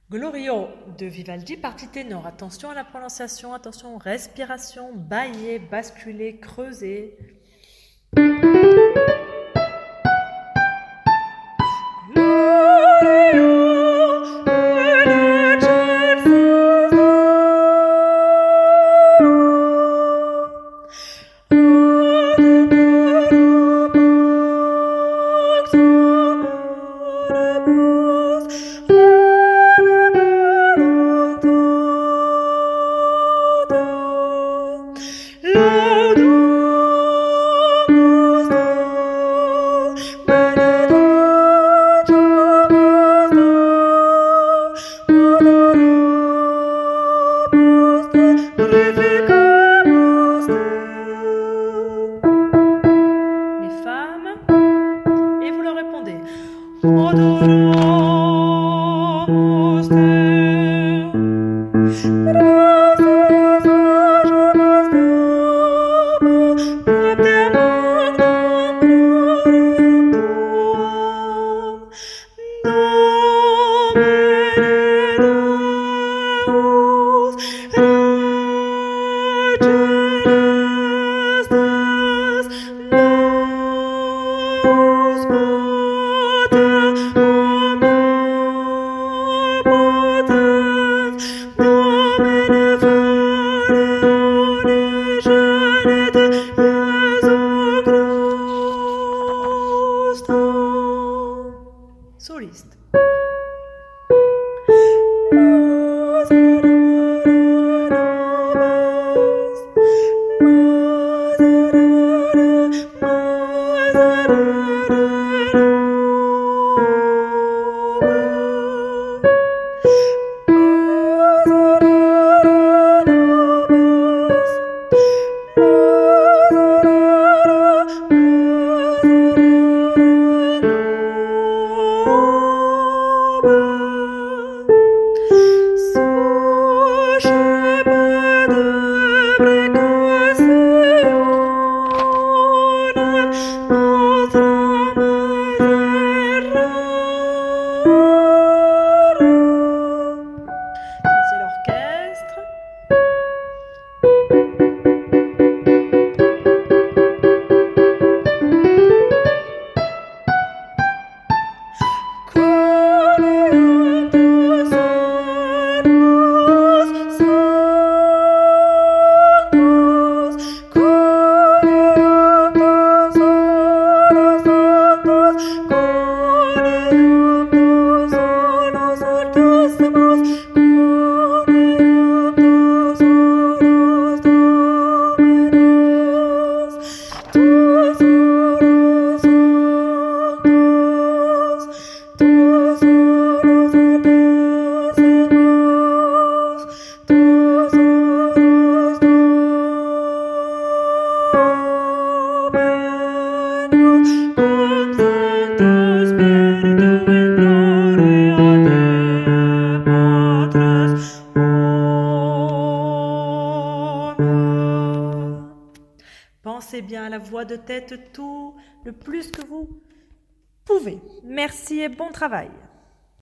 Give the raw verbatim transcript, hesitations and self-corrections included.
Glorio de Vivaldi, partie ténor. Attention à la prononciation, attention, respiration, bailler, basculer, creuser. Les femmes, et vous leur répondez. Soliste. C'est l'orchestre. Pensez bien à la voix de tête tout le plus que vous pouvez. Merci et bon travail.